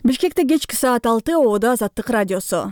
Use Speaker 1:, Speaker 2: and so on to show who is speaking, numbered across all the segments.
Speaker 1: Бишкекте кечки саат 6 Оодо Азаттык радиосу.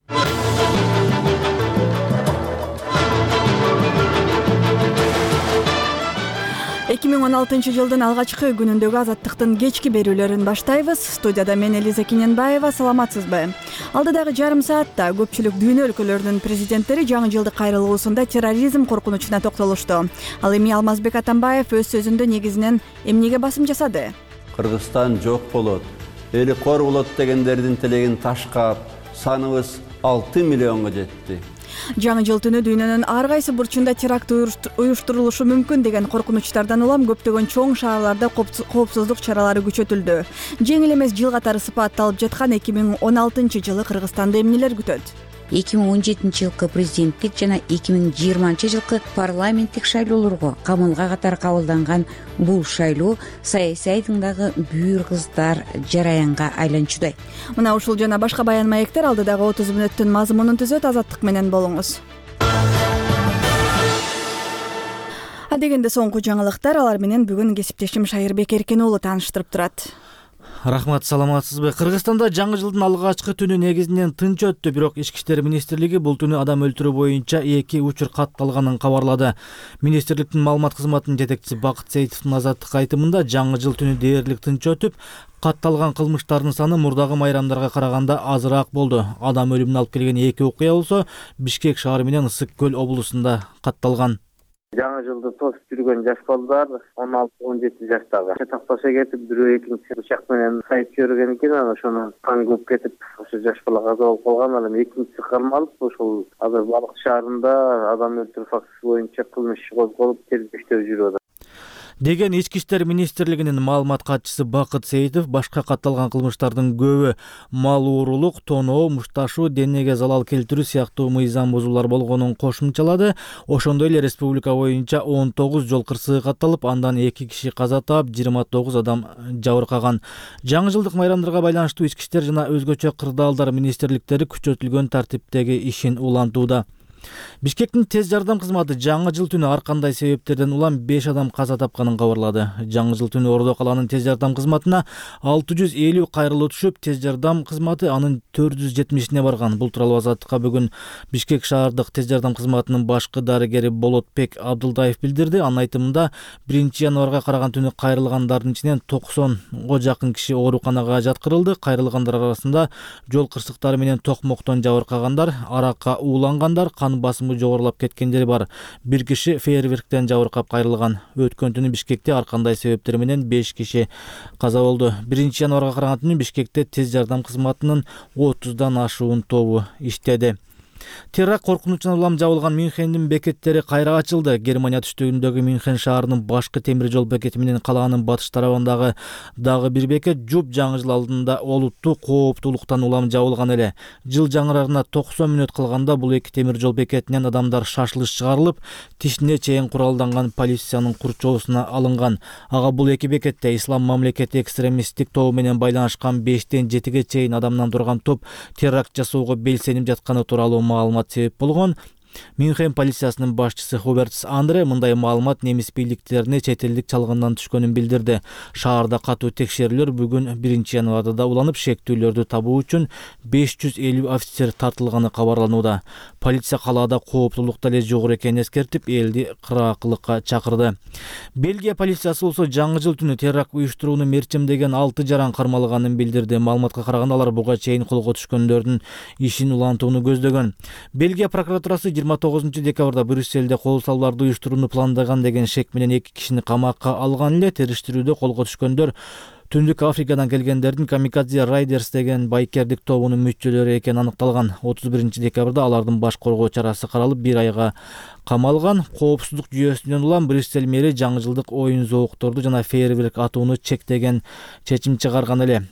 Speaker 1: Эки миң 16 жылдын алгачкы күнүндөгү Азаттыктын кечки берүүлөрүн баштайбыз. Студияда мен Элиза Кененбаева. Саламатсызбы? Алдыдагы жарым саатта көпчүлүк дүйнө өлкөлөрүнүн президенттери жаңы жылдык кайрылуусунда терроризм коркунучуна токтолушту. Ал эми Алмазбек Атамбаев өз сөзүндө негизинен эмнеге басым жасады?
Speaker 2: Кыргызстан жок болот, эли кор болот дегендердин тилегин ташкап, саныбыз 6 миллионго жетти.
Speaker 1: Жаңы жыл түнү дүйнөнүн ар кайсы бурчунда теракт уюштурулушу мүмкүн деген коркунучтардан улам көптөгөн чоң шаарларда коопсуздук чаралары күчөтүлдү. Жеңил эмес жыл катары сыпатталып жаткан 2016 жылы Кыргызстанды эмнелер күтөт?
Speaker 3: 2017 жылкы президенттик жана 2020 жылкы парламенттик шайлоолорго камылга катары кабылданган бул шайлоо саясий айдыңдагы бүйүр кыздар жараянга айланчудай.
Speaker 1: Мына ушул жана башка баян маектер алдыдагы 30 мүнөттүн мазмунун түзөт. Азаттык менен болуңуз. Адегенде соңку жаңылыктар, алар менен бүгүн кесиптешим Шайырбек Эркен уулу тааныштырып турат.
Speaker 4: Рахмат, саламатсызбы? Кыргызстанда жаңы жылдын алгачкы түнү негизинен тынч өттү, бирок Ички иштер министрлиги бул түнү адам өлтүрүү боюнча 2 учур катталганын кабарлады. Министрликтин маалымат кызматынын жетекчиси Бакыт Сейитовдун Азаттык айтымында жаңы жыл түнү дээрлик тынч өтүп, катталган кылмыштардын саны мурдагы майрамдарга караганда азыраак болду. Адам өлүмүнө алып келген 2 окуя болсо Бишкек шаары менен Ысык көл облусунда катталган.
Speaker 5: Жаңы жылды тосуп жүргөн жаш балдар 16-17 жаштагы такпаша кетип, бирөө экинчи бычак менен сайып көргөн экен, ошону кан көп кетип, ошо жаш бала каза болуп калган. Ал эми экинчиси кармалып, ошол азыр Балык шаарында адам өлтүрүү фактысы боюнча кылмыш козголуп, тергөө жүрүп атат
Speaker 4: деген Ички иштер министрлигинин маалымат катчысы Бакыт Сейитов. Башка катталган кылмыштардын көбү мал уурулук, тоноо, мушташуу, денеге залал келтирүү сыяктуу мыйзам бузуулар болгонун кошумчалады. Ошондой эле республика боюнча 19 жол кырсыгы катталып, андан 2 киши каза таап, 29 адам жабыркаган. Жаңы жылдык майрамдарга байланыштуу Ички иштер жана өзгөчө кырдаалдар министрликтери күчөтүлгөн тартиптеги ишин улантууда. Бишкектин тез жардам кызматы жаңы жыл түнү ар кандай себептерден улам 5 адам каза тапканын кабарлады. Жаңы жыл түнү Ордо калаанын тез жардам кызматына 650 кайрылуу түшүп, тез жардам кызматы анын 470-ине барган. Бул тууралуу Азаттыкка бүгүн Бишкек шаардык тез жардам кызматынын башкы дарыгери Болотбек Абдылдаев билдирди. Анын айтымында 1 январга караган түнү кайрылгандардын ичинен 90го жакын киши ооруканага жаткырылды. Кайрылгандар арасында жол кырсыктары менен токмоктон жабыркагандар, аракка уулангандар, басымы жогорулап кеткендер бар. Бир киши фейерверктен жабыркап кайрылган. Өткөн түнү Бишкекте ар кандай себептер менен 5 киши каза болду. 1 январга караган түнү Бишкекте тез жардам кызматынын 30дан ашуун тобу иштеди. Теракт коркунучунан улам жабылган Мюнхендин бекеттери кайра ачылды. Германия түштүгүндөгү Мюнхен шаарынын башкы темир жол бекети менен калаанын батыш тарабындагы дагы бир бекет жуп жаңы жыл алдында олуттуу кооптуулуктан улам жабылган эле. Жыл жаңырарына 90 мүнөт калганда бул эки темир жол бекетинен адамдар шашылыш чыгарылып, тишине чейин куралданган полициянын курчоосуна алынган. Ага бул эки бекетте ислам мамлекети экстремисттик тобу менен байланышкан 5-тен 7ге чейин адамдан турган топ теракт жасоого белсенип жатканы тууралуу маалымат себеп болгон. Мюнхен полициясынын башчысы Хубертс Андре мындай маалымат немис бийликтерине чет элдик чалгындан түшкөнүн билдирди. Шаарда катуу текшерүүлөр бүгүн 1 январда да уланып, шектүүлөрдү табуу үчүн 550 офицер тартылганы кабарланууда. Полиция калаада кооптуулук деле жогору экенин эскертип, элди кыраакылыкка чакырды. Бельгия полициясы болсо жаңы жыл түнү теракт уюштурууну мерчимдеген 6 жаран кармалганын билдирди. Маалыматка караганда алар буга чейин колго түшкөндөрдүн ишин улантууну көздөгөн. Бельгия прокуратурасы 29 декабрда Брюсселде кол салууларды уюштурууну пландаган деген шек менен 2 кишини камакка алган эле. Териштирүүдө колго түшкөндөр Түндүк Африкадан келгендердин Камикадзе Райдерс деген байкердик тобунун мүчөлөрү экени аныкталган. 31 декабрда алардын баш коргоо чарасы каралып, 1 айга камалган. Коопсуздук жүйөсүнөн улам Брюссель мэри жаңы жылдык оюн зоокторду жана фейерверк атууну чектеген чечим чыгарган эле.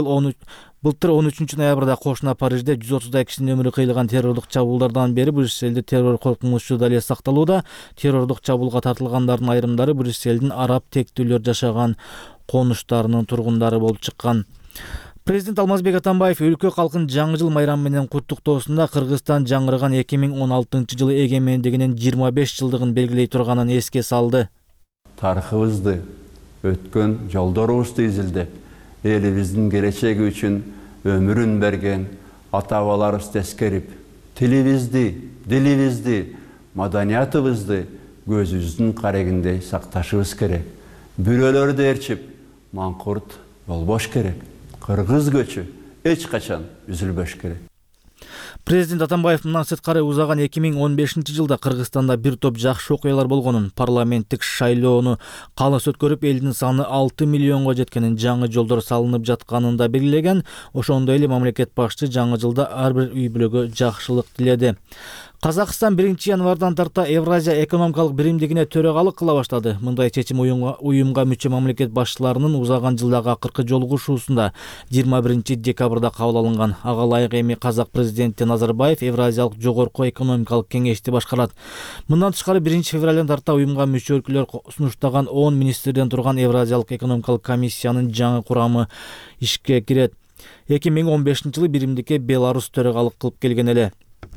Speaker 4: Былтыр 13 ноябрда кошуна Парижде 130 кишинин өмүрү кыйылган террорлук чабуулдардан бери Брюссельде террор коркунучу дале сакталууда. Террорлук чабуулга тартылгандардын айрымдары Брюссельдин араб тектүүлөр жашаган конуштарынын тургундары болуп чыккан. Президент Алмазбек Атамбаев өлкө калкын жаңы жыл майрамы менен куттуктоосунда Кыргызстан жаңырган 2016 жылы эгемендигинин 25 жылдыгын белгилей турганын эске салды.
Speaker 2: Тарыхыбызды, өткөн жолдорубузду изилдеп, elibizin geleceği üçün ömürün bergen ata-babalarыбыз teskeriп, tilibizdi, dilibizdi, madaniyatыбызды gözübüzdün karaginde saktaşыбыз керек. Bürölörді erçip, mankurt bolboş керек. Kırgız göçü hiç kaçan üzülböş керек.
Speaker 4: Президент Атамбаев мындан сырткары узаган 2015-жылда Кыргызстанда бир топ жакшы окуялар болгонун, парламенттик шайлоону калыс өткөрүп, элдин саны 6 миллионго жеткенин, жаңы жолдор салынып жатканын да белгилеген. Ошондой эле мамлекет башчы жаңы жылда ар бир үй бүлөгө жакшылык тиледи. Казакстан 1-январдан тарта Евразия экономикалык биримдигине төрагалык кыла баштады. Мындай чечим уюмга мүчө мамлекет башчыларынын узаган жылдагы акыркы жолугушуусунда 21-декабрда кабыл алынган. Ага ылайык эми казак президенти Назарбаев Евразиялык жогорку экономикалык кеңешти башкарат. Мындан тышкары 1-февралдан тарта уюмга мүчө өлкөлөр сунуштаган 10 министрден турган Евразиялык экономикалык комиссиянын жаңы курамы ишке кирет. 2015-жылы биримдикке Беларусь төрагалык кылып келген эле.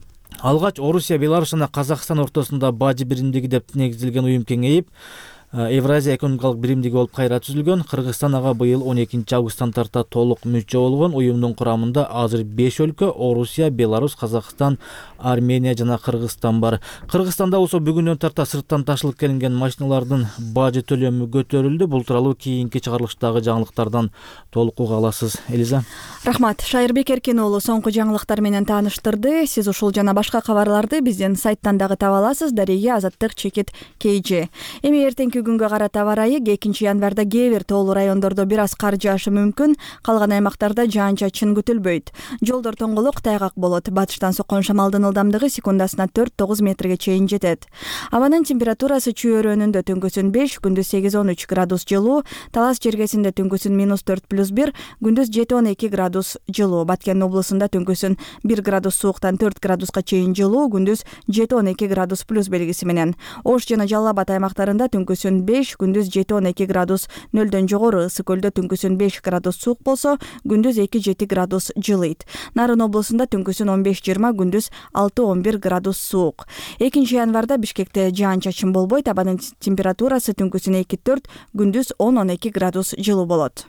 Speaker 4: Алгач Орусия, Беларусь жана Казакстан ортосунда бажы биримдиги деп негизилген уюм кеңейип, Евразия экономикалык биримдиги болуп кайра түзүлгөн. Кыргызстан ага быйыл 12-августтан тарта толук мүчө болгон. Уюмдун курамында азыр 5 өлкө — Орусия, Беларусь, Казакстан, Армения жана Кыргызстан бар. Кыргызстанда болсо бүгүндөн тарта сырттан ташылып келинген машиналардын бажы төлөмү көтөрүлдү. Бул тууралуу кийинки чыгарылыштагы жаңылыктардан толук уга аласыз. Элиза.
Speaker 1: Рахмат. Шайырбек Эркен уулу соңку жаңылыктар менен тааныштырды. Сиз ушул жана башка кабарларды биздин сайттан дагы таба аласыз. Дареге Азаттык чекит KG. Эми эртеңки күнгө карата барайы 2-январда кээ бир тоолуу райондордо бир аз кар жаашы мүмкүн. Калган аймактарда жаан-чачын күтүлбөйт. Жолдор тоңголук, тайгак болот. Батыштан соккон шамалдын ылдамдыгы секундасына 4-9 метрге чейин жетет. Абанын температурасы чүйөрөнүндө түнкүсүн 5, күндүз 8-13 градус жылуу, Талас жергесинде түнкүсүн -4+1, күндүз 7-12 градус жылуу. Баткен облусунда түнкүсүн 1 градус сууктан 4 градуска чейин жылуу, күндүз 7-12 градус плюс белгиси менен. Ош жана Жалал Абад аймактарында түнкүсүн 5, күндүз 7-12 градус нөлдөн жогору. Ысык көлдө түнкүсүн 5 градус суук болсо, күндүз 2-7 градус жылыйт. Нарын облусунда түнкүсүн 15-20, күндүз 6-11 градус суук. 2-январда Бишкекте жаан-чачын болбойт. Абанын температурасы түнкүсүн 2-4, күндүз 10-12 градус жылуу болот.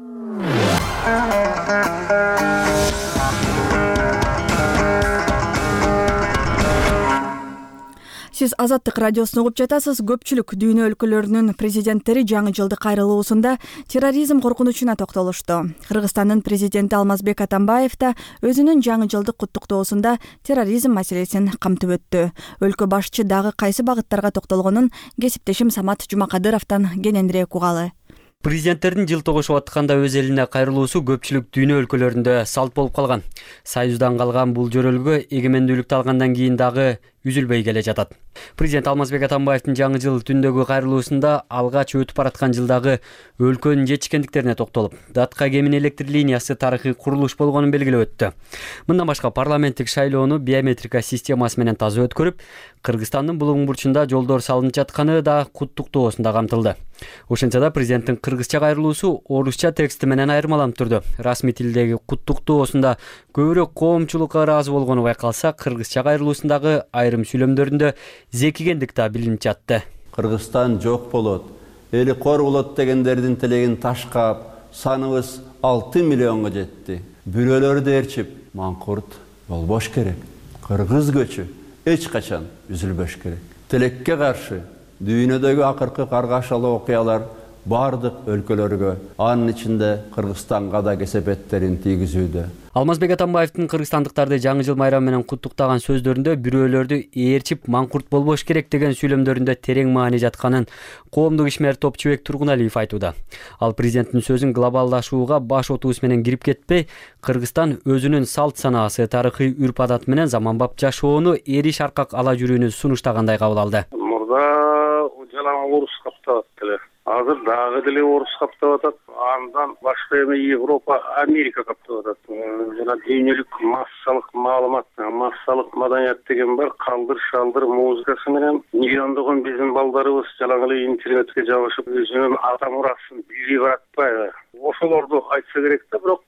Speaker 1: Сиз Азаттык радиосун угуп жатасыз. Көпчүлүк дүйнө өлкөлөрүнүн президенттери жаңы жылдык кайрылуусунда терроризм коркунучуна токтолушту. Кыргызстандын президенти Алмазбек Атамбаев да өзүнүн жаңы жылдык куттуктоосунда терроризм маселесин камтып өттү. Өлкө башчы дагы кайсы багыттарга токтолгонун кесиптешим Самат Жумакадыровдон кененирээк угалы.
Speaker 6: Президенттердин жыл тогушуп атканда өз элине кайрылуусу көпчүлүк дүйнө өлкөлөрүндө салт болуп калган. Союздан калган бул жөрөлгө эгемендүүлүктү алгандан кийин дагы үзүлбөй келе жатат. Президент Алмазбек Атамбаевдин жаңы жыл түндөгү кайрылуусунда алгач өтүп бараткан жылдагы өлкөнүн жетишкендиктерине токтолуп, Датка Кемин электр линиясы тарыхый курулуш болгонун белгилеп өттү. Мындан башка парламенттик шайлоону биометрика системасы менен таза өткөрүп, Кыргызстандын булуң бурчунда жолдор салынып жатканы да куттуктоосунда камтылды. Ошентсе да президенттин кыргызча кайрылуусу орусча тексти менен айырмаланып турду. Расмий тилдеги куттуктоосунда көбүрөөк коомчулукка ыраазы болгону байкалса, кыргызча кайрылуусундагы айрым сүйлөмдөрүндө зекигендик да билинип жатты.
Speaker 2: Кыргызстан жок болот, эли кор болот дегендердин тилегин ташкап, саныбыз 6 миллионго жетти. Бирөөлөрдү ээрчип, маңкурт болбош керек. Кыргыз көчү эч качан үзүлбөш керек. Тилекке каршы дүйнөдөгү акыркы каргашалуу окуялар бардык өлкөлөргө, анын ичинде Кыргызстанга да кесепеттерин тийгизүүдө.
Speaker 6: Алмазбек Атамбаевдин кыргызстандыктарды жаңы жыл майрамы менен куттуктаган сөздөрүндө бирөөлөрдү ээрчип маңкурт болбош керек деген сүйлөмдөрүндө терең маани жатканын коомдук ишмер Топчубек Тургуналиев айтууда. Ал президенттин сөзүн глобалдашууга баш отуусу менен кирип кетпей, Кыргызстан өзүнүн салт санаасы, тарыхый үрп-адаты менен заманбап жашоону эриш аркак ала жүрүүнү сунуштагандай кабыл алды.
Speaker 7: Мурда жалаң орус каптап атты. Азыр дагы деле орус каптап атат. Андан башка эми Европа, Америка каптап атат. Жана дүйнөлүк массалык маалымат, массалык маданият деген бар. Калдыр шалдыр музыкасы менен миллиондогон биздин балдарыбыз жалаң эле интернетке жабышып, өзүнүн ата мурасын бири баратпайбы. Ошолорду айтса керек да, бирок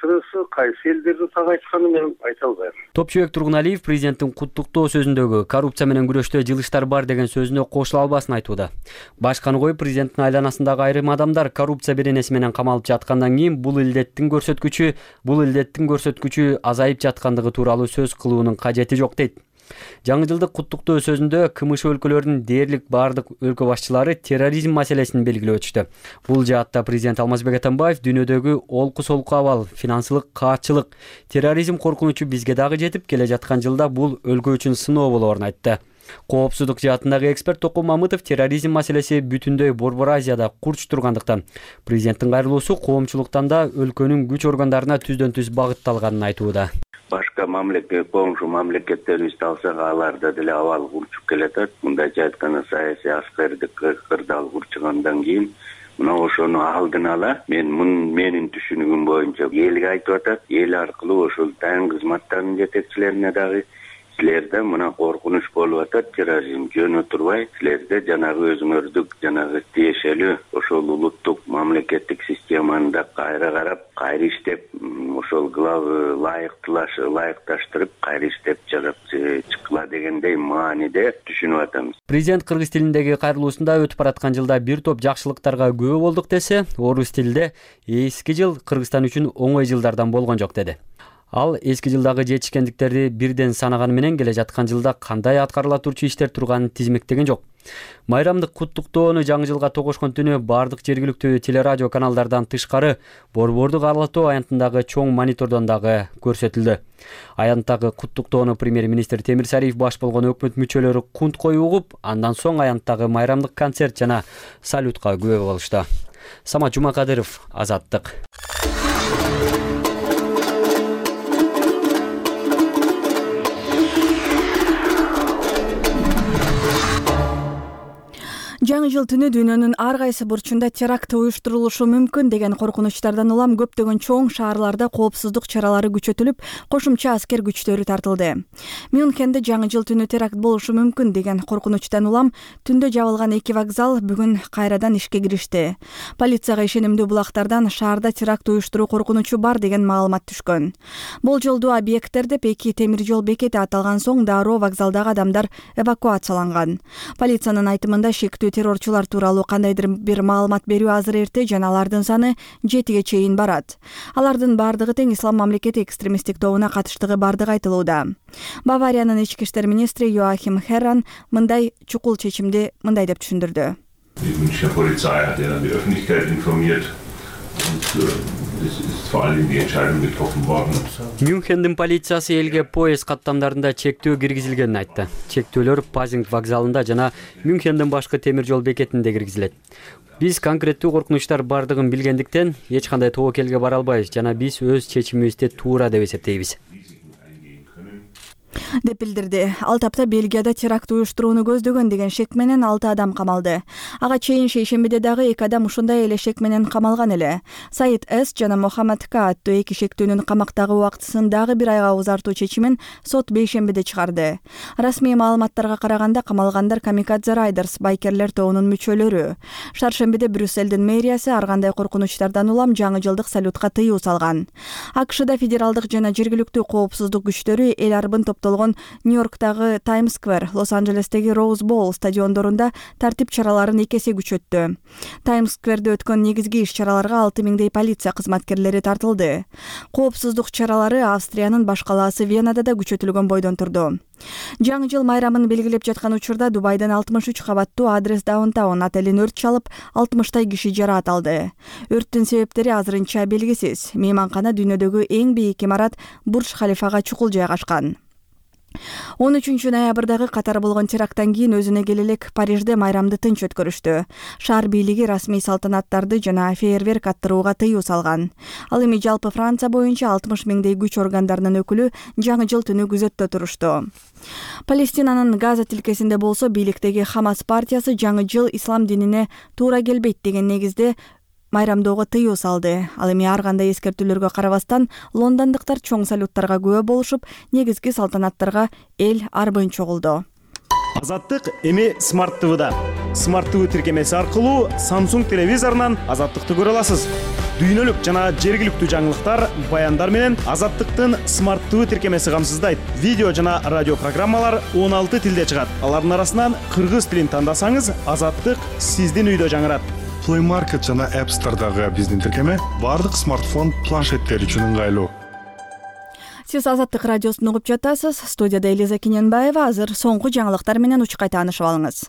Speaker 7: кайсы элдерди так айтканын мен айта албайм.
Speaker 6: Топчубек Тургуналиев президенттин куттуктоо сөзүндөгү коррупция менен күрөштө жылыштар бар деген сөзүнө кошула албасын айтууда. Башканы коюп президенттин айланасындагы айрым адамдар коррупция беренеси менен менен камалып жаткандан кийин бул илдеттин көрсөткүчү азайып жаткандыгы тууралуу сөз кылуунун кажети жок дейт. Жаңы жылдык куттуктоо сөзүндө КМШ өлкөлөрүнүн дээрлик бардык өлкө башчылары терроризм маселесин белгилеп өтүштү. Бул жаатта президент Алмазбек Атамбаев дүйнөдөгү олку-солку абал, финансылык каатчылык, терроризм коркунучу бизге дагы жетип, келе жаткан жылда бул өлкө үчүн сыноо болоорун айтты. Коопсуздук жаатындагы эксперт Токун Мамытов терроризм маселеси бүтүндөй Борбор Азияда курч тургандыктан президенттин кайрылуусу коомчулуктан да өлкөнүн күч органдарына түздөн-түз багытталганын айтууда.
Speaker 8: Башка коңшу мамлекеттерибизди алсак, аларда деле абал курчуп келатат. Мындайча айтканда саясий аскердик кырдаал курчугандан кийин мына ошону алдын ала менин түшүнүгүм боюнча элге айтып атат. Эл аркылуу ошол тайын кызматтарынын жетекчилерине дагы силерде мына коркунуч болуп атат, терроризм жөн отурбай, силерде жанагы өзүңөрдүк, жанагы тиешелүү ошол улуттук мамлекеттик системаны да кайра карап, кайра иштеп, ошол ылайыкташтырып, кайра иштеп чыккыла дегендей мааниде түшүнүп атабыз.
Speaker 6: Президент кыргыз тилиндеги кайрылуусунда өтүп бараткан жылда бир топ жакшылыктарга күбө болдук десе, орус тилинде эски жыл Кыргызстан үчүн оңой жылдардан болгон жок деди. Ал эски жылдагы жетишкендиктерди бирден санаганы менен келе жаткан жылда кандай аткарыла турчу иштер турганын тизмектеген жок. Майрамдык куттуктоону жаңы жылга тогошкон түнү бардык жергиликтүү телерадио каналдардан тышкары Борбордук Ала тоо аянтындагы чоң монитордон дагы көрсөтүлдү. Аянттагы куттуктоону премьер-министр Темир Сариев баш болгон өкмөт мүчөлөрү кунт коюп угуп, андан соң аянттагы майрамдык концерт жана салютка күбө болушту. Самат Жумакадыров, Азаттык.
Speaker 1: Жаңы жыл түнү дүйнөнүн ар кайсы бурчунда теракт уюштурулушу мүмкүн деген коркунучтардан улам көптөгөн чоң шаарларда коопсуздук чаралары күчөтүлүп, кошумча аскер күчтөрү тартылды. Мюнхенде жаңы жыл түнү теракт болушу мүмкүн деген коркунучтан улам түндө жабылган 2 вокзал бүгүн кайрадан ишке киришти. Полицияга ишенимдүү булактардан шаарда теракт уюштуруу коркунучу бар деген маалымат түшкөн. Болжолдуу объекттер деп 2 темир жол бекети аталган соң дароо вокзалдагы адамдар эвакуацияланган. Полициянын айтымында шектүү террорчулар тууралуу кандайдыр бир маалымат берүү азыр эрте жана алардын саны 7ге чейин барат. Алардын бардыгы тең Ислам мамлекети экстремисттик тобуна катыштыгы бардыгы айтылууда. Бавариянын ички иштер министри Joachim Herrmann мындай чукул чечимди мындай деп түшүндүрдү.
Speaker 6: Мюнхендин полициясы элге поезд каттамдарында чектөө киргизилгенин айтты. Чектөөлөр Пазинг вокзалында жана Мюнхендин башкы темир жол бекетинде киргизилет. Биз конкреттүү коркунучтар бардыгын билгендиктен эч кандай тобокелге бара албайбыз жана биз өз чечимибизди туура деп эсептейбиз.
Speaker 1: деп билдирди. Ал тапта Бельгияда теракт уюштурууну көздөгөн деген шек менен 6 адам камалды. Ага чейин шейшембиде дагы 2 адам ушундай эле шек менен камалган эле. Саид С жана Мохаммед К аттуу 2 шектүүнүн камактагы убактысын дагы 1 айга узартуу чечимин сот бейшембиде чыгарды. Расмий маалыматтарга караганда камалгандар Камикадзе Райдерс байкерлер тобунун мүчөлөрү. Шаршембиде Брюсселдин мэриясы ар кандай коркунучтардан улам жаңы жылдык салютка тыюу салган. АКШда федералдык жана жергиликтүү коопсуздук күчтөрү эл арбын топтолгон Нью-Йорктагы Таймс Сквер, Лос-Анджелестеги Роуз Боул стадиондорунда тартип чараларын 2 эсе күчөттү. Таймс Скверде өткөн негизги иш-чараларга 6000 полиция кызматкерлери тартылды. Коопсуздук чаралары Австриянын баш калаасы Венада да күчөтүлгөн бойдон турду. Жаңы жыл майрамын белгилеп жаткан учурда Дубайдын 63 кабаттуу Адрес Даунтаун отелин өрт чалып, 60 киши жараат алды. Өрттүн себептери азырынча белгисиз. Мейманкана дүйнөдөгү эң бийик имарат Бурдж Халифага чукул жайгашкан. 13 ноябрдагы катар болгон теракттан кийин өзүнө келелек Парижде майрамды тынч өткөрүштү. Шаар бийлиги расмий салтанаттарды жана фейерверк аттырууга тыюу салган. Ал эми жалпы Франция боюнча 60 миңдей күч органдарынын өкүлү жаңы жыл түнү күзөттө турушту. Палестинанын Газа тилкесинде болсо бийликтеги Хамас партиясы жаңы жыл ислам динине туура келбейт деген негизде майрамдоого тыюу салды. Ал эми ар кандай эскертүүлөргө карабастан лондондуктар чоң салюттарга күбө болушуп, негизги салтанаттарга эл арбын чогулду.
Speaker 9: Азаттык эми Smart TV'да. Smart TV тиркемеси аркылуу Samsung телевизорунан Азаттыкты көрө аласыз. Дүйнөлүк жана жергиликтүү жаңылыктар, баяндар менен Азаттыктын Smart TV тиркемеси камсыздайт. Видео жана радио программалар 16 тилде чыгат. Алардын арасынан кыргыз тилин тандасаңыз, Азаттык сиздин үйдө жаңырат.
Speaker 10: Play Market жана App Store'дагы биздин тиркеме бардык смартфон планшеттер үчүн ыңгайлуу.
Speaker 1: Сиз Азаттык радиосун угуп жатасыз. Студияда Элиза Кененбаева. Азыр соңку жаңылыктар менен учкай таанышып алыңыз.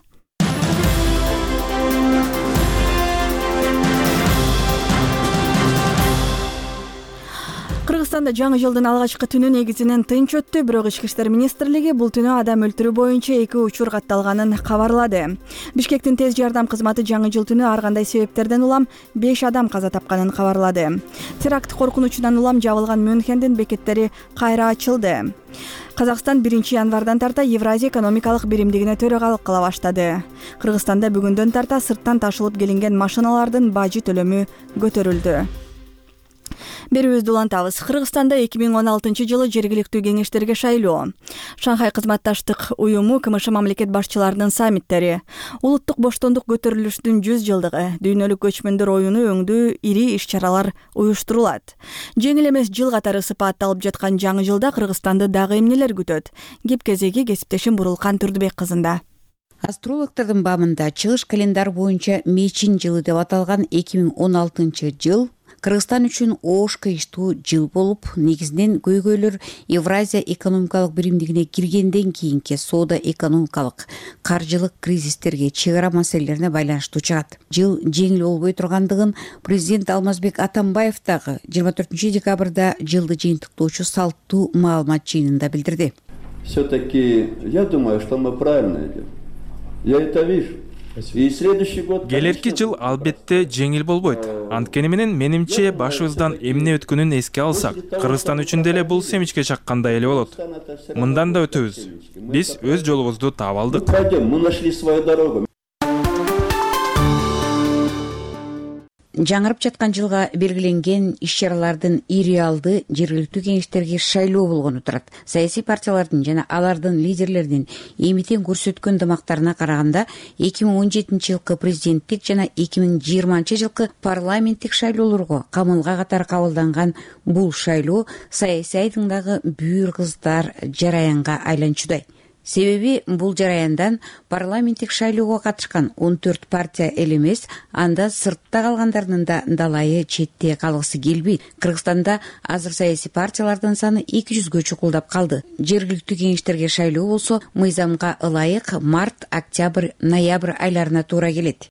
Speaker 1: Кыргызстанда жаңы жылдын алгачкы түнү негизинен тынч өттү, бирок Ички иштер министрлиги бул түнү адам өлтүрүү боюнча 2 учур катталганын кабарлады. Бишкектин тез жардам кызматы жаңы жыл түнү ар кандай себептерден улам 5 адам каза тапканын кабарлады. Теракт коркунучунан улам жабылган Мюнхендин бекеттери кайра ачылды. Казакстан 1 январдан тарта Евразия экономикалык биримдигине төрагалык кыла баштады. Кыргызстанда бүгүндөн тарта сырттан ташылып келинген машиналардын бажы төлөмү көтөрүлдү. Берүүбүздү улантабыз. Кыргызстанда 2016 жылы жергиликтүү кеңештерге шайлоо. Шанхай кызматташтык уюму КМШ мамлекет башчыларынын саммиттери, улуттук боштондук көтөрүлүшүнүн 100 жылдыгы, дүйнөлүк көчмөндөр оюну өңдүү ири иш-чаралар уюштурулат. Жеңил эмес жыл катары сыпатталып жаткан жаңы жылда Кыргызстанды дагы эмнелер күтөт? Кеп кезеги кесиптешим Бурулкан Турдубек кызында.
Speaker 3: Астрологдордун баамында чыгыш календар боюнча мечин жылы деп аталган 2016 жыл Кыргызстан үчүн оош кыйыштуу жыл болуп, негизинен көйгөйлөр Евразия экономикалык биримдигине киргенден кийинки соода-экономикалык, каржылык кризистерге, чек ара маселелерине байланыштуу чыгат. Жыл жеңил болбой тургандыгын президент Алмазбек Атамбаев дагы 24 декабрда жылды жыйынтыктоочу салттуу маалымат жыйынында билдирди.
Speaker 2: Все-таки я думаю, что мы правильно идем. Я это вижу.
Speaker 11: Келерки жыл албетте жеңил болбойт. Анткени менен менимче башыбыздан эмне өткөнүн эске алсак, Кыргызстан үчүн деле бул семичке чаккандай эле болот. Мындан да өтөбүз. Биз өз жолубузду таап алдык.
Speaker 2: Мы нашли свою дорогу.
Speaker 3: Жаңырып жаткан жылга белгиленген иш-чаралардын ири алды жергиликтүү кеңештерге шайлоо болгону турат. Саясий партиялардын жана алардын лидерлеринин эмитен көрсөткөн дымактарына караганда 2017 жылкы президенттик жана 2020 жылкы парламенттик шайлоолорго камылга катары кабылданган бул шайлоо саясий айдыңдагы бүйүр кыздар жараянга айланчудай. Себеби бул жараяндан парламенттик шайлоого катышкан 14 партия эле эмес, анда сыртта калгандардын да далайы четте калгысы келбейт. Кыргызстанда азыр саясий партиялардын саны 200гө чукулдап калды. Жергиликтүү кеңештерге шайлоо болсо, мыйзамга ылайык март, октябрь, ноябрь айларына туура келет.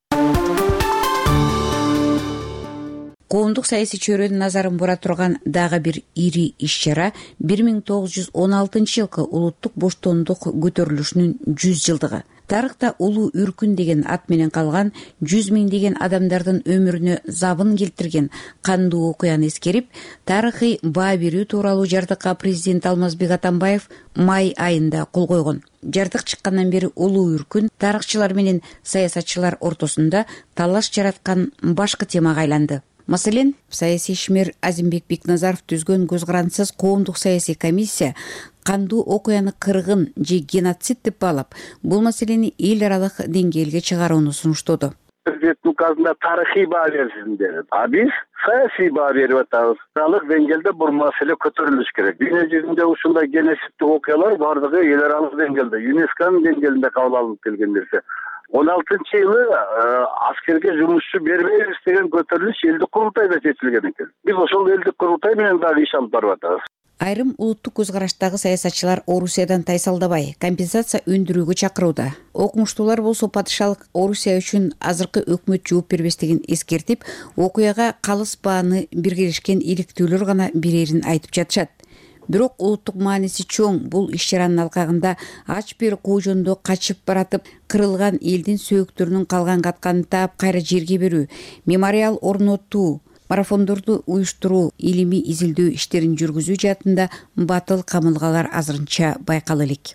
Speaker 3: Коомдук саясий чөйрөнүн назарын бура турган дагы бир ири иш-чара 1916 жылкы улуттук боштондук көтөрүлүшүнүн 100 жылдыгы. Тарыхта улуу үркүн деген ат менен калган 100 миңдеген адамдардын өмүрүнө забын келтирген кандуу окуяны эскерип, тарыхый баа берүү тууралуу жардыкка президент Алмазбек Атамбаев май айында кол койгон. Жардык чыккандан бери улуу үркүн тарыхчылар менен саясатчылар ортосунда талаш жараткан башкы темага айланды. Маселен, саясий ишмер Азимбек Бекназаров түзгөн көз карандысыз коомдук саясий комиссия кандуу окуяны кыргын же геноцид деп баалап, бул маселени эл аралык деңгээлге чыгарууну сунуштоду.
Speaker 7: Президент указында тарыхый баа берсин деди. А биз саясий баа берип атабыз. Аралык деңгээлде бул маселе көтөрүлүш керек. Дүйнө жүзүндө ушундай геноцидтик окуялар бардыгы эл аралык деңгээлде, ЮНЕСКОнун деңгээлинде кабыл алынып келген нерсе. 16 жылы аскерге жумушчу бербейбиз деген көтөрүлүш элдик курултайда чечилген экен. Биз ошол элдик курултай менен дагы иш алып барып атабыз.
Speaker 3: Айрым улуттук көз караштагы саясатчылар Орусиядан тайсалдабай, компенсация өндүрүүгө чакырууда. Окумуштуулар болсо падышалык Орусия үчүн азыркы өкмөт жооп бербестигин эскертип, окуяга калыс бааны биргелешкен иликтүүлөр гана берерин айтып жатышат. Бирок улуттук мааниси чоң бул иш-чаранын алкагында ач бир куужондо качып баратып, кырылган элдин сөөктөрүнүн калган катканын таап кайра жерге берүү, мемориал орнотуу, марафондорду уюштуруу, илимий изилдөө иштерин жүргүзүү жаатында батыл камылгалар азырынча байкала элек.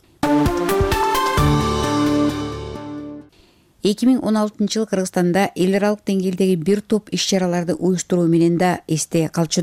Speaker 3: 2016 жыл Кыргызстанда эл аралык деңгээлдеги бир топ иш-чараларды уюштуруу менен да эсте калчудай.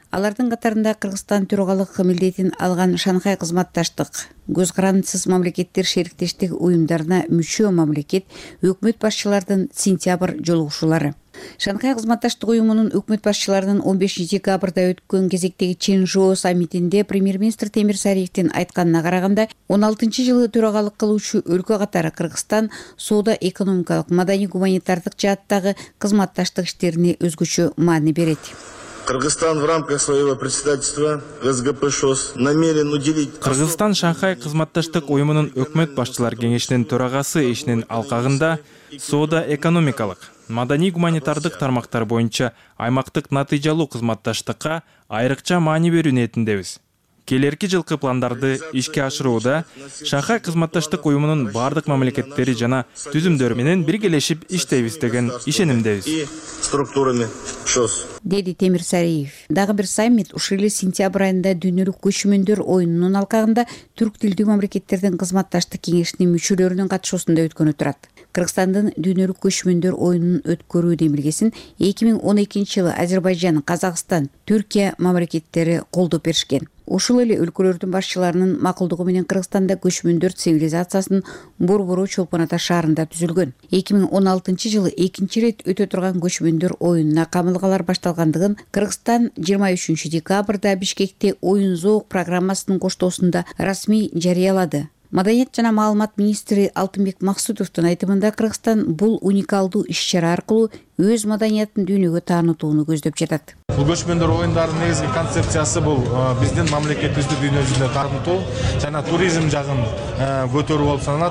Speaker 3: Алардын катарында Кыргызстан төрагалык милдетин алган Шанхай кызматташтык көз карандысыз мамлекеттер шериктештик уюмдарына мүчө мамлекет өкмөт башчыларынын сентябрь жолугушуулары. Шанхай кызматташтык уюмунун өкмөт башчыларынын 15 декабрда өткөн кезектеги Ченжоо саммитинде премьер-министр Темир Сариевдин айтканына караганда 16-жылы төрагалык кылуучу өлкө катары Кыргызстан соода экономикалык, маданий гуманитардык жааттагы кызматташтык иштерине өзгөчө маани берет.
Speaker 12: Кыргызстан в рамках своего председательства СГП ШОС намерен уделить...
Speaker 11: Кыргызстан Шанхай кызматташтык уюмунун өкмөт башчылар кеңешинин төрагасы ишинин алкагында соода экономикалык, маданий гуманитардык тармактар боюнча аймактык натыйжалуу кызматташтыкка айрыкча маани берүү ниетиндебиз. Келерки жылкы пландарды ишке ашырууда Шанхай кызматташтык уюмунун бардык мамлекеттери жана түзүмдөрү менен биргелешип иштейбиз деген ишенимдебиз.
Speaker 12: Структурами ШОС.
Speaker 3: Деди Темир Сариев. Дагы бир саммит ушул эле сентябрь айында дүйнөлүк көчмөндөр оюнунун алкагында түрк тилдүү мамлекеттердин кызматташтык кеңешинин мүчөлөрүнүн катышуусунда өткөнү турат. Кыргызстандын дүйнөлүк көчмөндөр оюнунун өткөрүү демилгесин 2012-жылы Азербайжан, Казакстан, Түркия мамлекеттери колдоп беришкен. Ушул эле өлкөлөрдүн башчыларынын макулдугу менен Кыргызстанда көчмөндөр цивилизациясынын борбору Чолпон Ата шаарында түзүлгөн. 2016-жылы экинчи ирет өтө турган көчмөндөр оюнуна камылгалар башталгандыгын Кыргызстан 23 декабрда Бишкекте оюн зоок программасынын коштоосунда расмий жарыялады. Маданият жана маалымат министри Алтынбек Максутовдун айтымында Кыргызстан бул уникалдуу иш-чара аркылуу өз маданиятын дүйнөгө таанытууну көздөп жатат.
Speaker 13: Бул көчмөндөр оюндарынын негизги концепциясы бул биздин мамлекетибизди дүйнө жүзүнө таанытуу жана туризм жагын көтөрүү болуп саналат.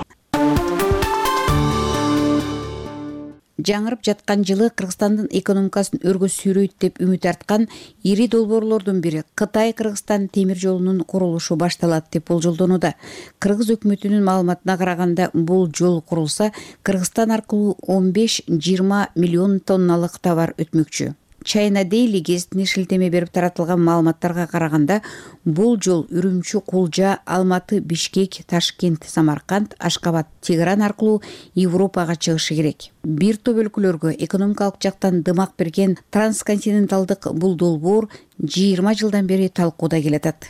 Speaker 13: Жаңырып жаткан жылы Кыргызстандын экономикасын өргө сүйрөйт деп үмүт арткан ири долбоорлордун бири Кытай-Кыргызстан темир жолунун курулушу башталат деп болжолдонууда. Кыргыз өкмөтүнүн маалыматына караганда бул жол курулса Кыргызстан аркылуу 15-20 миллион тонналык товар өтмөкчү. China Daily гезитине шилтеме берип таратылган маалыматтарга караганда бул жол Үрүмчү, Кулжа, Алматы, Бишкек, Ташкент, Самарканд, Ашкабад, Тегеран аркылуу Европага чыгышы керек. Бир топ өлкөлөргө экономикалык жактан дымак берген трансконтиненталдык бул долбоор 20 жылдан бери талкууда келатат.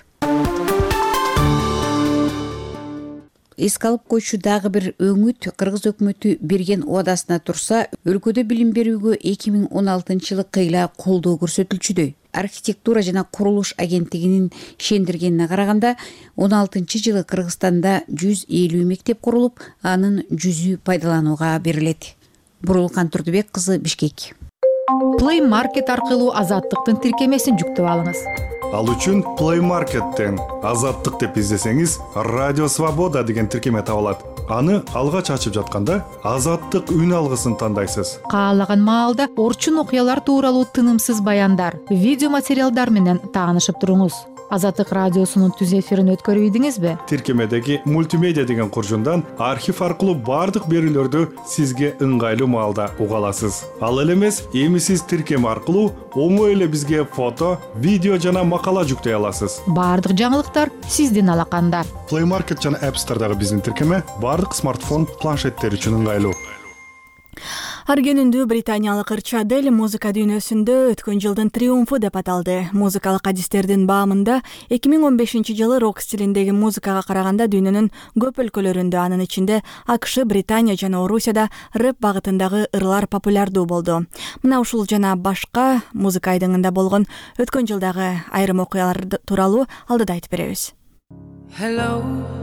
Speaker 13: Эске алып койчу дагы бир өңүт Кыргыз өкмөтү берген убадасына турса, өлкөдө билим берүүгө 2016-жылы кыйла колдоо көрсөтүлчүдөй. Архитектура жана курулуш агенттигинин ишендиргенине караганда, 16-жылы Кыргызстанда 150 мектеп курулуп, анын 100-ü пайдаланууга берилет. Бурулкан Турдубек кызы, Бишкек.
Speaker 14: Play Market аркылуу азаттыктын тиркемесин жүктөп алыңыз.
Speaker 10: Ал үчүн Play Market'тен азаттык деп издесеңиз, Радио Свобода деген тиркеме табылат. Аны алгач ачып жатканда азаттык үн алгысын тандайсыз.
Speaker 14: Каалаган маалда орчун окуялар тууралуу тынымсыз баяндар, видео материалдар менен таанышып туруңуз. Азаттык радиосунун түз эфирин өткөрүп ийдиңизби?
Speaker 10: Тиркемедеги мультимедиа деген куржундан архив аркылуу бардык берүүлөрдү сизге ыңгайлуу маалда уга аласыз. Ал эле эмес, эми сиз тиркеме аркылуу оңой эле бизге фото, видео жана макала жүктөй аласыз.
Speaker 14: Бардык жаңылыктар сиздин алаканда.
Speaker 10: Play Market жана App Store'дагы биздин тиркеме бардык смартфон, планшеттер үчүн ыңгайлуу.
Speaker 1: Аргенүндүү британиялык ырчы Адель музыка дүйнөсүндө өткөн жылдын триумфу деп аталды. Музыкалык адистердин баамында 2015-жылы рок стилиндеги музыкага караганда дүйнөнүн көп өлкөлөрүндө, анын ичинде АКШ, Британия жана Орусияда рэп багытындагы ырлар популярдуу болду. Мына ушул жана башка музыка айдыңында болгон өткөн жылдагы айрым окуялар тууралуу алдыда айтып беребиз.
Speaker 15: Hello,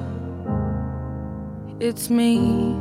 Speaker 15: it's me.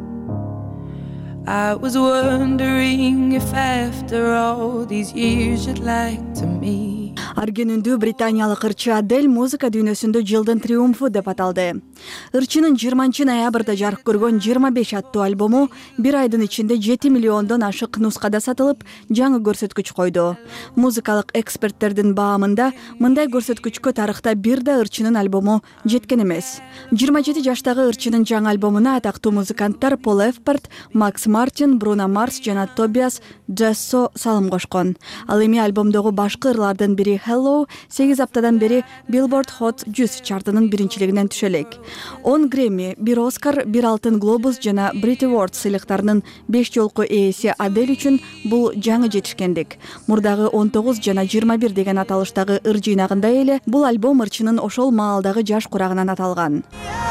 Speaker 15: I was wondering if after all these years you'd like to meet.
Speaker 1: Аргенүндүү британиялык ырчы Адель музыка дүйнөсүндө жылдын триумфу деп аталды. Ырчынын 20-ноябрда жарык көргөн 25 аттуу альбому бир айдын ичинде 7 миллиондон ашык нускада сатылып, жаңы көрсөткүч койду. Музыкалык эксперттердин баамында мындай көрсөткүчкө тарыхта бир да ырчынын альбому жеткен эмес. 27 жаштагы ырчынын жаңы альбомуна атактуу музыканттар Пол Эфпорт, Макс Мартин, Бруно Марс жана Тобиас Джессо салым кошкон. Ал эми альбомдогу башкы ырлардын бири Hello 8 аптадан бери Billboard Hot 100 чартынын биринчилигинен түшө элек. 10 Grammy, 1 Oscar, 1 Алтын Глобус жана Brit Awards сыйлыктарынын 5 жолку ээси Адель үчүн бул жаңы жетишкендик. Мурдагы 19 жана 21 деген аталыштагы ыр жыйнагындай эле бул альбом ырчынын ошол маалдагы жаш курагынан аталган.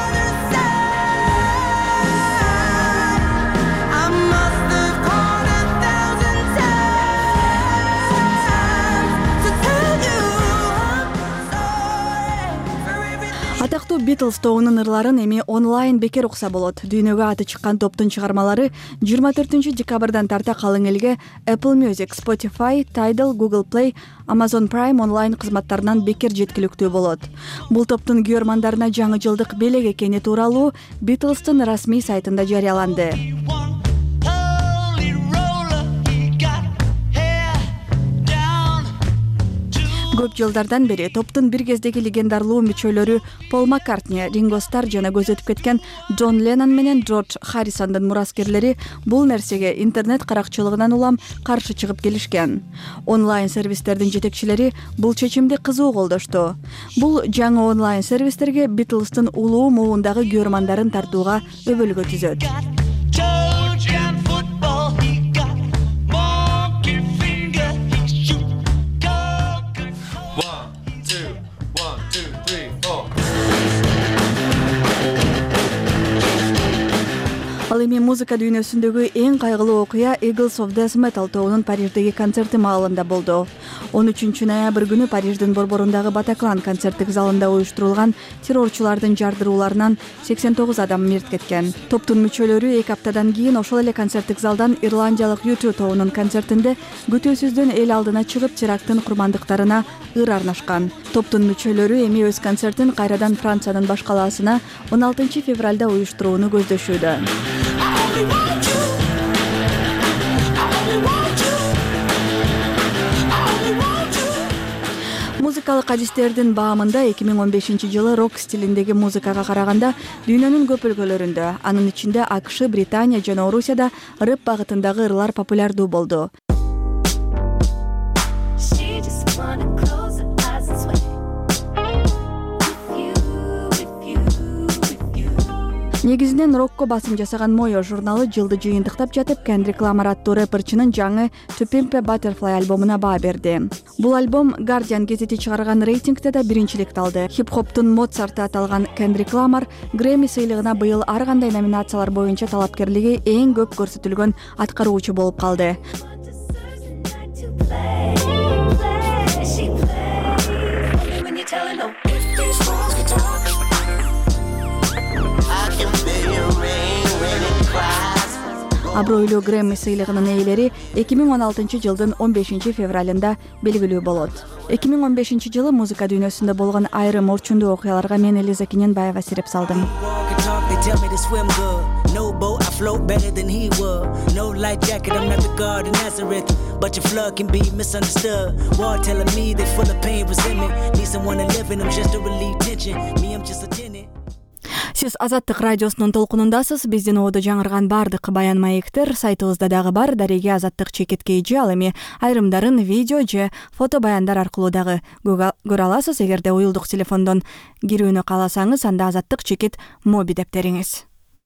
Speaker 1: Атактуу Beatles тобунун ырларын эми онлайн бекер укса болот. Дүйнөгө аты чыккан топтун чыгармалары 24 декабрдан тарта калың элге Apple Music, Spotify, Tidal, Google Play, Amazon Prime онлайн кызматтарынан бекер жеткиликтүү болот. Бул топтун күйөрмандарына жаңы жылдык белек экени тууралуу Beatles'тын расмий сайтында жарыяланды. Көп жылдардан бери топтун бир кездеги легендарлуу мүчөлөрү Пол Маккартни, Ринго Стар жана көз өтүп кеткен Джон Леннон менен Джордж Харрисондун мураскерлери бул нерсеге интернет каракчылыгынан улам каршы чыгып келишкен. Онлайн сервистердин жетекчилери бул чечимди кызуу колдошту. Бул жаңы онлайн сервистерге Beatles'тын улуу муундагы күйөрмандарын тартууга өбөлгө түзөт. Ал эми музыка дүйнөсүндөгү эң кайгылуу окуя Eagles of Death Metal тобунун Париждеги концерти маалында болду. 13 ноябрь күнү Париждин борборундагы Батаклан концерттик залында уюштурулган террорчулардын жардырууларынан 89 адам мерт кеткен. Топтун мүчөлөрү 2 аптадан кийин ошол эле концерттик залдан ирландиялык U2 тобунун концертинде күтүүсүздөн эл алдына чыгып теракттын курмандыктарына ыр арнашкан. Топтун мүчөлөрү эми өз концертин кайрадан Франциянын баш калаасына 16 февралда уюштурууну көздөшүүдө. Музыкалык адистердин баамында 2015 жылы рок стилиндеги музыкага караганда дүйнөнүн көп өлкөлөрүндө, анын ичинде АКШ, Британия жана Орусияда рэп багытындагы ырлар популярдуу болду. Негизинен рокко басым жасаган Moyo журналы жылды жыйынтыктап жатып, Kendrick Lamar аттуу рэперчинин жаңы To Pimp a Butterfly альбомуна баа берди. Бул альбом Guardian газети чыгарган рейтингде да биринчиликти алды. Хип-хоптун Моцарты аталган Kendrick Lamar Grammy сыйлыгына быйыл ар кандай номинациялар боюнча талапкерлиги эң көп көрсөтүлгөн аткаруучу болуп калды. Абройлуу Grammy сыйлыгынын ээлери 2016 жылдын 15 февралында белгилүү болот. 2015 жылы музыка дүйнөсүндө болгон айрым орчундуу окуяларга мен Элиза Кененбаева сирип салдым. Сиз Азаттык радиосунун толкунундасыз. Биздин оодо жаңырган баардык баян маектер сайтыбызда дагы бар. Дареге Азаттык чекиткейжи, ал эми айрымдарын видео же фото баяндар аркылуу дагы көрө аласыз. Эгерде уюлдук телефондон кирүүнү кааласаңыз, анда Азаттык чекит моби деп териңиз.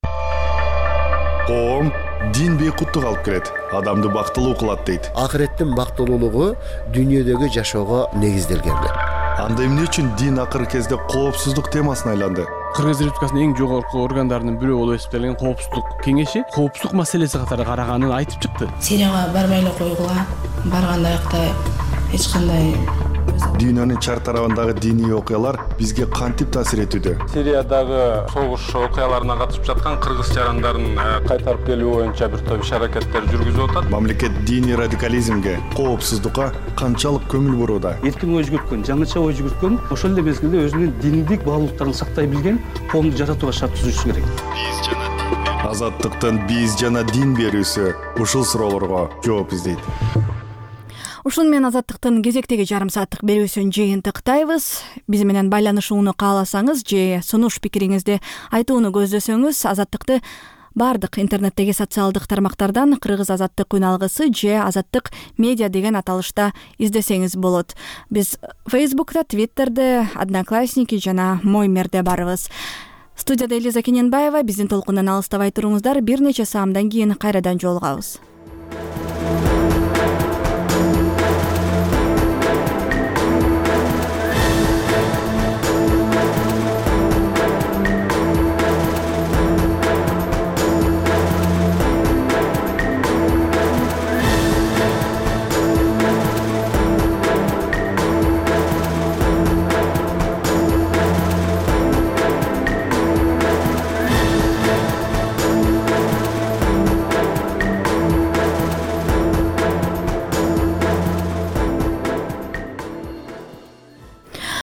Speaker 10: Коом дин бейкуттук алып келет, адамды бактылуу кылат дейт.
Speaker 16: Акыреттин бактылуулугу дүйнөдөгү жашоого негизделген.
Speaker 10: Анда эмне үчүн дин акыркы кезде коопсуздук темасына айланды?
Speaker 17: Кыргыз Республикасынын эң жогорку органдарынын бирөө болуп эсептелген коопсуздук кеңеши коопсуздук маселеси катары караганын айтып чыкты.
Speaker 18: Сирияга барбай эле койгула, барганда аякта эч кандай
Speaker 10: Дүйнөнүн чар тарабындагы диний окуялар бизге кантип таасир этүүдө?
Speaker 19: Сириядагы согуш окуяларына катышып жаткан кыргыз жарандарын кайтарып келүү боюнча бир топ иш-аракеттер жүргүзүп атат.
Speaker 10: Мамлекет диний радикализмге, коопсуздукка канчалык көңүл бурууда?
Speaker 20: Эркин ой жүгүрткөн, жаңыча ой жүгүрткөн, ошол эле мезгилде өзүнүн диндик баалуулуктарын сактай билген коомду жаратууга шарт түзүшү керек.
Speaker 10: Азаттыктын биз жана дин берүүсү ушул суроолорго жооп издейт.
Speaker 1: Ушун менен Азаттыктын кезектеги жарым сааттык берүүсүн жыйынтыктайбыз. Биз менен байланышууну кааласаңыз же сунуш пикириңизди айтууну көздөсөңүз, Азаттыкты баардык интернеттеги социалдык тармактардан кыргыз азаттык үн алгысы же азаттык медиа деген аталышта издесеңиз болот. Биз Фейсбукта, Твиттерде, Одноклассники жана Моймерде барыбыз. Студияда Элиза Кененбаева. Биздин толкундан алыстабай туруңуздар. Бир нече саамдан кийин кайрадан жолугабыз.